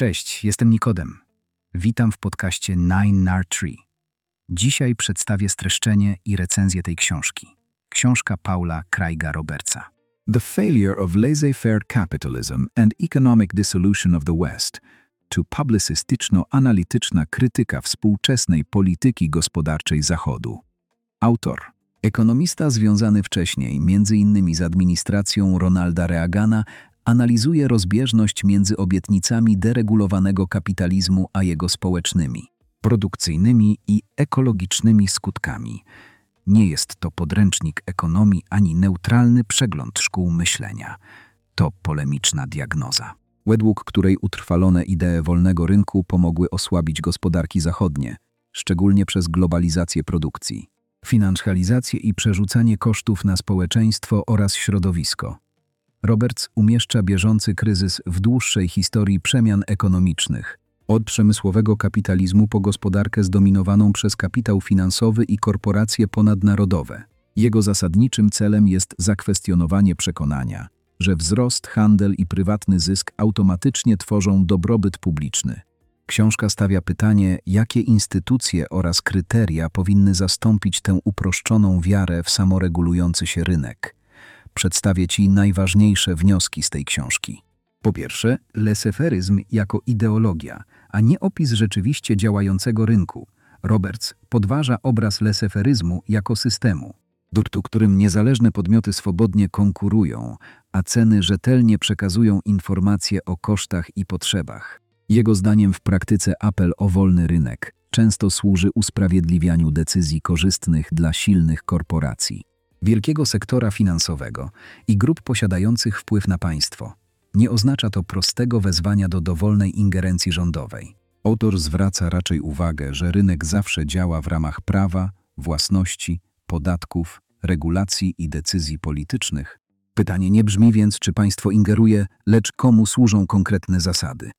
Cześć, jestem Nikodem. Witam w podcaście Nine Nar Tree. Dzisiaj przedstawię streszczenie i recenzję tej książki. Książka Paula Craiga Robertsa. The Failure of Laissez-Faire Capitalism and Economic Dissolution of the West to publicystyczno-analityczna krytyka współczesnej polityki gospodarczej Zachodu. Autor. Ekonomista związany wcześniej m.in. z administracją Ronalda Reagana, analizuje rozbieżność między obietnicami deregulowanego kapitalizmu a jego społecznymi, produkcyjnymi i ekologicznymi skutkami. Nie jest to podręcznik ekonomii ani neutralny przegląd szkół myślenia. To polemiczna diagnoza, według której utrwalone idee wolnego rynku pomogły osłabić gospodarki zachodnie, szczególnie przez globalizację produkcji, finansjalizację i przerzucanie kosztów na społeczeństwo oraz środowisko. Roberts umieszcza bieżący kryzys w dłuższej historii przemian ekonomicznych, od przemysłowego kapitalizmu po gospodarkę zdominowaną przez kapitał finansowy i korporacje ponadnarodowe. Jego zasadniczym celem jest zakwestionowanie przekonania, że wzrost, handel i prywatny zysk automatycznie tworzą dobrobyt publiczny. Książka stawia pytanie, jakie instytucje oraz kryteria powinny zastąpić tę uproszczoną wiarę w samoregulujący się rynek. Przedstawię Ci najważniejsze wnioski z tej książki. Po pierwsze, laissez-faire'izm jako ideologia, a nie opis rzeczywiście działającego rynku. Roberts podważa obraz laissez-faire'izmu jako systemu, w którym niezależne podmioty swobodnie konkurują, a ceny rzetelnie przekazują informacje o kosztach i potrzebach. Jego zdaniem w praktyce apel o wolny rynek często służy usprawiedliwianiu decyzji korzystnych dla silnych korporacji, wielkiego sektora finansowego i grup posiadających wpływ na państwo. Nie oznacza to prostego wezwania do dowolnej ingerencji rządowej. Autor zwraca raczej uwagę, że rynek zawsze działa w ramach prawa, własności, podatków, regulacji i decyzji politycznych. Pytanie nie brzmi więc, czy państwo ingeruje, lecz komu służą konkretne zasady.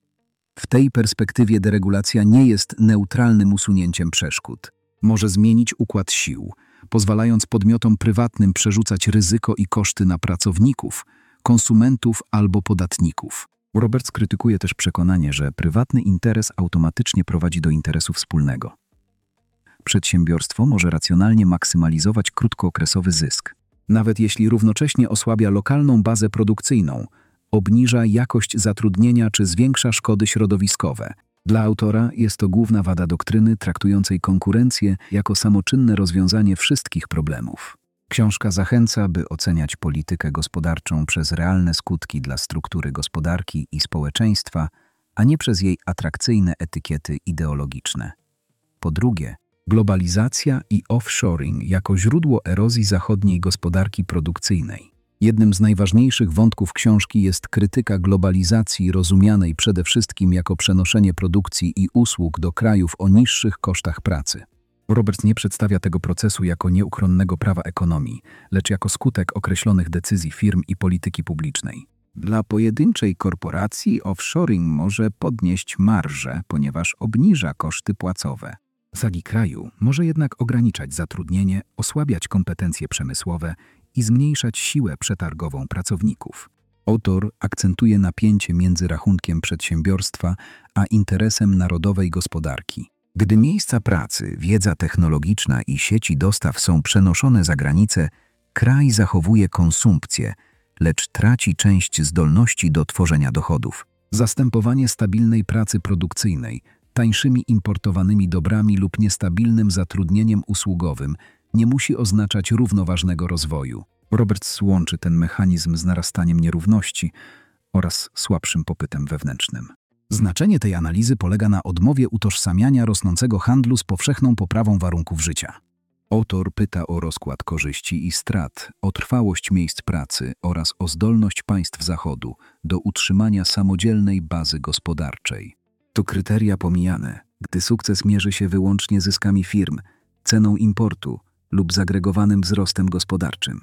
W tej perspektywie deregulacja nie jest neutralnym usunięciem przeszkód. Może zmienić układ sił, pozwalając podmiotom prywatnym przerzucać ryzyko i koszty na pracowników, konsumentów albo podatników. Roberts krytykuje też przekonanie, że prywatny interes automatycznie prowadzi do interesu wspólnego. Przedsiębiorstwo może racjonalnie maksymalizować krótkookresowy zysk, nawet jeśli równocześnie osłabia lokalną bazę produkcyjną, obniża jakość zatrudnienia czy zwiększa szkody środowiskowe. Dla autora jest to główna wada doktryny traktującej konkurencję jako samoczynne rozwiązanie wszystkich problemów. Książka zachęca, by oceniać politykę gospodarczą przez realne skutki dla struktury gospodarki i społeczeństwa, a nie przez jej atrakcyjne etykiety ideologiczne. Po drugie, globalizacja i offshoring jako źródło erozji zachodniej gospodarki produkcyjnej. Jednym z najważniejszych wątków książki jest krytyka globalizacji rozumianej przede wszystkim jako przenoszenie produkcji i usług do krajów o niższych kosztach pracy. Roberts nie przedstawia tego procesu jako nieuchronnego prawa ekonomii, lecz jako skutek określonych decyzji firm i polityki publicznej. Dla pojedynczej korporacji offshoring może podnieść marżę, ponieważ obniża koszty płacowe. W skali kraju może jednak ograniczać zatrudnienie, osłabiać kompetencje przemysłowe i zmniejszać siłę przetargową pracowników. Autor akcentuje napięcie między rachunkiem przedsiębiorstwa a interesem narodowej gospodarki. Gdy miejsca pracy, wiedza technologiczna i sieci dostaw są przenoszone za granicę, kraj zachowuje konsumpcję, lecz traci część zdolności do tworzenia dochodów. Zastępowanie stabilnej pracy produkcyjnej tańszymi importowanymi dobrami lub niestabilnym zatrudnieniem usługowym nie musi oznaczać równoważnego rozwoju. Roberts łączy ten mechanizm z narastaniem nierówności oraz słabszym popytem wewnętrznym. Znaczenie tej analizy polega na odmowie utożsamiania rosnącego handlu z powszechną poprawą warunków życia. Autor pyta o rozkład korzyści i strat, o trwałość miejsc pracy oraz o zdolność państw Zachodu do utrzymania samodzielnej bazy gospodarczej. To kryteria pomijane, gdy sukces mierzy się wyłącznie zyskami firm, ceną importu lub zagregowanym wzrostem gospodarczym.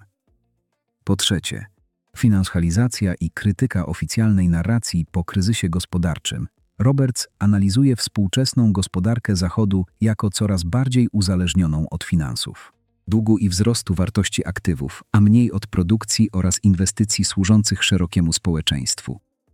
Po trzecie, finansjalizacja i krytyka oficjalnej narracji po kryzysie gospodarczym. Roberts analizuje współczesną gospodarkę Zachodu jako coraz bardziej uzależnioną od finansów, długu i wzrostu wartości aktywów, a mniej od produkcji oraz inwestycji służących szerokiemu społeczeństwu.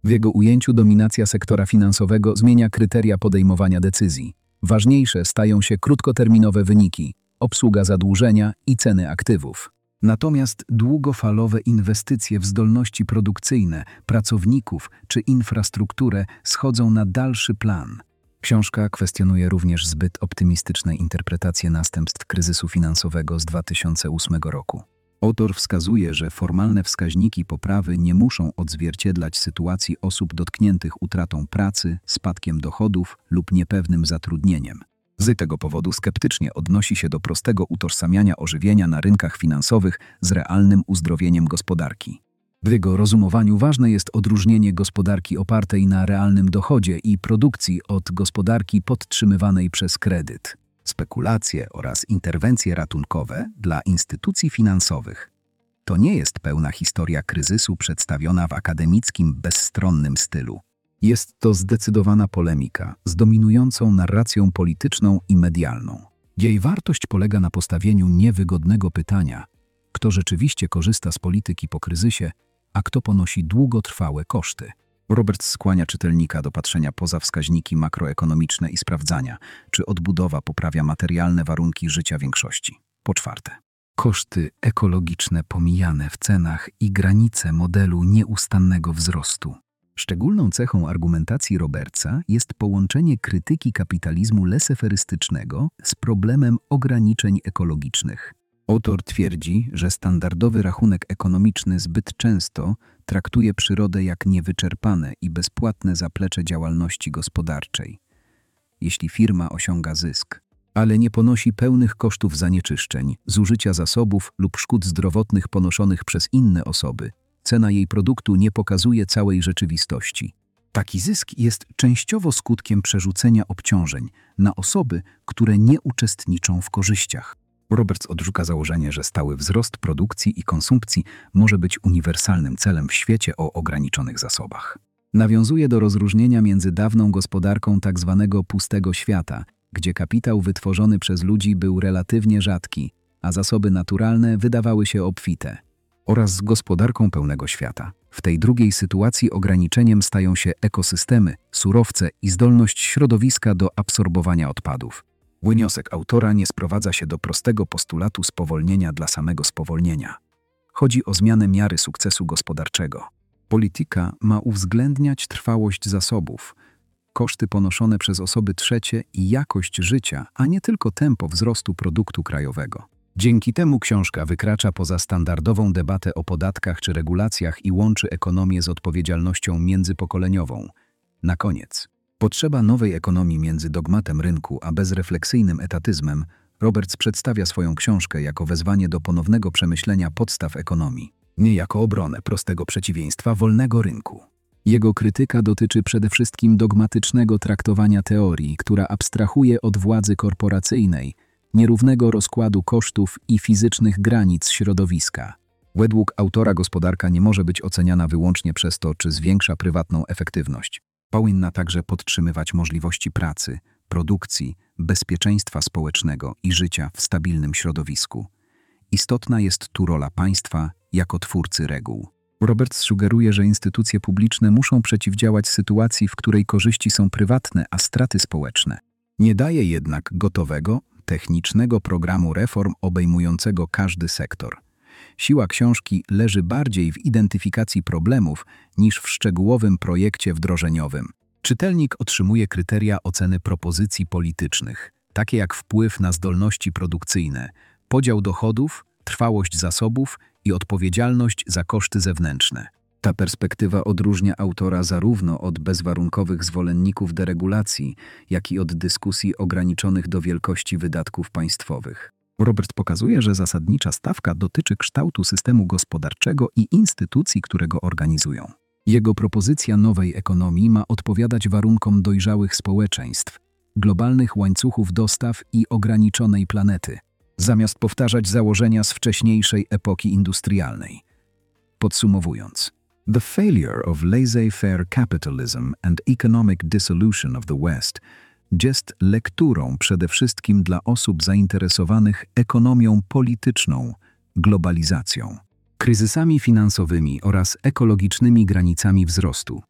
W jego ujęciu dominacja sektora finansowego zmienia kryteria podejmowania decyzji. Ważniejsze stają się krótkoterminowe wyniki, obsługa zadłużenia i ceny aktywów. Natomiast długofalowe inwestycje w zdolności produkcyjne, pracowników czy infrastrukturę schodzą na dalszy plan. Książka kwestionuje również zbyt optymistyczne interpretacje następstw kryzysu finansowego z 2008 roku. Autor wskazuje, że formalne wskaźniki poprawy nie muszą odzwierciedlać sytuacji osób dotkniętych utratą pracy, spadkiem dochodów lub niepewnym zatrudnieniem. Z tego powodu skeptycznie odnosi się do prostego utożsamiania ożywienia na rynkach finansowych z realnym uzdrowieniem gospodarki. W jego rozumowaniu ważne jest odróżnienie gospodarki opartej na realnym dochodzie i produkcji od gospodarki podtrzymywanej przez kredyt, spekulacje oraz interwencje ratunkowe dla instytucji finansowych. To nie jest pełna historia kryzysu przedstawiona w akademickim, bezstronnym stylu. Jest to zdecydowana polemika z dominującą narracją polityczną i medialną. Jej wartość polega na postawieniu niewygodnego pytania, kto rzeczywiście korzysta z polityki po kryzysie, a kto ponosi długotrwałe koszty. Roberts skłania czytelnika do patrzenia poza wskaźniki makroekonomiczne i sprawdzania, czy odbudowa poprawia materialne warunki życia większości. Po czwarte, koszty ekologiczne pomijane w cenach i granice modelu nieustannego wzrostu. Szczególną cechą argumentacji Robertsa jest połączenie krytyki kapitalizmu leseferystycznego z problemem ograniczeń ekologicznych. Autor twierdzi, że standardowy rachunek ekonomiczny zbyt często traktuje przyrodę jak niewyczerpane i bezpłatne zaplecze działalności gospodarczej. Jeśli firma osiąga zysk, ale nie ponosi pełnych kosztów zanieczyszczeń, zużycia zasobów lub szkód zdrowotnych ponoszonych przez inne osoby, cena jej produktu nie pokazuje całej rzeczywistości. Taki zysk jest częściowo skutkiem przerzucenia obciążeń na osoby, które nie uczestniczą w korzyściach. Roberts odrzuca założenie, że stały wzrost produkcji i konsumpcji może być uniwersalnym celem w świecie o ograniczonych zasobach. Nawiązuje do rozróżnienia między dawną gospodarką tzw. pustego świata, gdzie kapitał wytworzony przez ludzi był relatywnie rzadki, a zasoby naturalne wydawały się obfite, oraz z gospodarką pełnego świata. W tej drugiej sytuacji ograniczeniem stają się ekosystemy, surowce i zdolność środowiska do absorbowania odpadów. Wniosek autora nie sprowadza się do prostego postulatu spowolnienia dla samego spowolnienia. Chodzi o zmianę miary sukcesu gospodarczego. Polityka ma uwzględniać trwałość zasobów, koszty ponoszone przez osoby trzecie i jakość życia, a nie tylko tempo wzrostu produktu krajowego. Dzięki temu książka wykracza poza standardową debatę o podatkach czy regulacjach i łączy ekonomię z odpowiedzialnością międzypokoleniową. Na koniec. Potrzeba nowej ekonomii między dogmatem rynku a bezrefleksyjnym etatyzmem. Roberts przedstawia swoją książkę jako wezwanie do ponownego przemyślenia podstaw ekonomii, nie jako obronę prostego przeciwieństwa wolnego rynku. Jego krytyka dotyczy przede wszystkim dogmatycznego traktowania teorii, która abstrahuje od władzy korporacyjnej, nierównego rozkładu kosztów i fizycznych granic środowiska. Według autora gospodarka nie może być oceniana wyłącznie przez to, czy zwiększa prywatną efektywność. Powinna także podtrzymywać możliwości pracy, produkcji, bezpieczeństwa społecznego i życia w stabilnym środowisku. Istotna jest tu rola państwa jako twórcy reguł. Roberts sugeruje, że instytucje publiczne muszą przeciwdziałać sytuacji, w której korzyści są prywatne, a straty społeczne. Nie daje jednak gotowego, technicznego programu reform obejmującego każdy sektor. Siła książki leży bardziej w identyfikacji problemów niż w szczegółowym projekcie wdrożeniowym. Czytelnik otrzymuje kryteria oceny propozycji politycznych, takie jak wpływ na zdolności produkcyjne, podział dochodów, trwałość zasobów i odpowiedzialność za koszty zewnętrzne. Ta perspektywa odróżnia autora zarówno od bezwarunkowych zwolenników deregulacji, jak i od dyskusji ograniczonych do wielkości wydatków państwowych. Robert pokazuje, że zasadnicza stawka dotyczy kształtu systemu gospodarczego i instytucji, które go organizują. Jego propozycja nowej ekonomii ma odpowiadać warunkom dojrzałych społeczeństw, globalnych łańcuchów dostaw i ograniczonej planety, zamiast powtarzać założenia z wcześniejszej epoki industrialnej. Podsumowując, The failure of laissez-faire capitalism and economic dissolution of the West jest lekturą przede wszystkim dla osób zainteresowanych ekonomią polityczną, globalizacją, kryzysami finansowymi oraz ekologicznymi granicami wzrostu.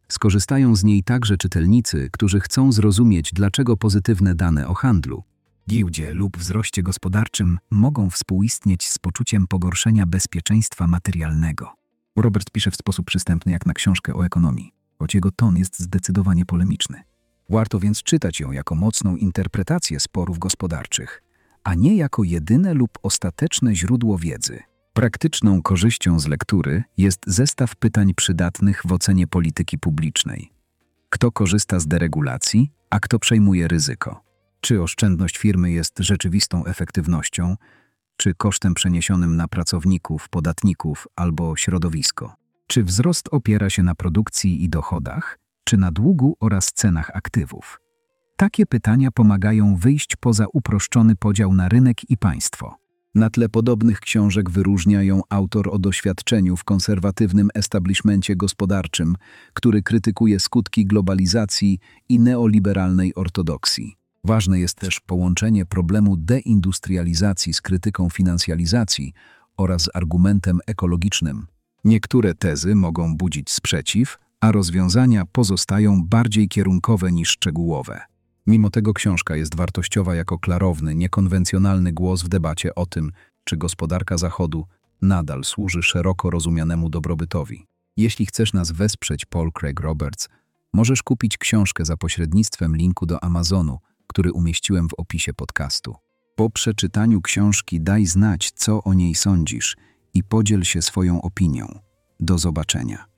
Skorzystają z niej także czytelnicy, którzy chcą zrozumieć, dlaczego pozytywne dane o handlu, Giełdzie lub wzroście gospodarczym mogą współistnieć z poczuciem pogorszenia bezpieczeństwa materialnego. Robert pisze w sposób przystępny jak na książkę o ekonomii, choć jego ton jest zdecydowanie polemiczny. Warto więc czytać ją jako mocną interpretację sporów gospodarczych, a nie jako jedyne lub ostateczne źródło wiedzy. Praktyczną korzyścią z lektury jest zestaw pytań przydatnych w ocenie polityki publicznej. Kto korzysta z deregulacji, a kto przejmuje ryzyko? Czy oszczędność firmy jest rzeczywistą efektywnością, czy kosztem przeniesionym na pracowników, podatników albo środowisko? Czy wzrost opiera się na produkcji i dochodach, czy na długu oraz cenach aktywów? Takie pytania pomagają wyjść poza uproszczony podział na rynek i państwo. Na tle podobnych książek wyróżnia ją autor o doświadczeniu w konserwatywnym establishmencie gospodarczym, który krytykuje skutki globalizacji i neoliberalnej ortodoksji. Ważne jest też połączenie problemu deindustrializacji z krytyką finansjalizacji oraz argumentem ekologicznym. Niektóre tezy mogą budzić sprzeciw, a rozwiązania pozostają bardziej kierunkowe niż szczegółowe. Mimo tego książka jest wartościowa jako klarowny, niekonwencjonalny głos w debacie o tym, czy gospodarka Zachodu nadal służy szeroko rozumianemu dobrobytowi. Jeśli chcesz nas wesprzeć, Paul Craig Roberts, możesz kupić książkę za pośrednictwem linku do Amazonu, który umieściłem w opisie podcastu. Po przeczytaniu książki daj znać, co o niej sądzisz i podziel się swoją opinią. Do zobaczenia.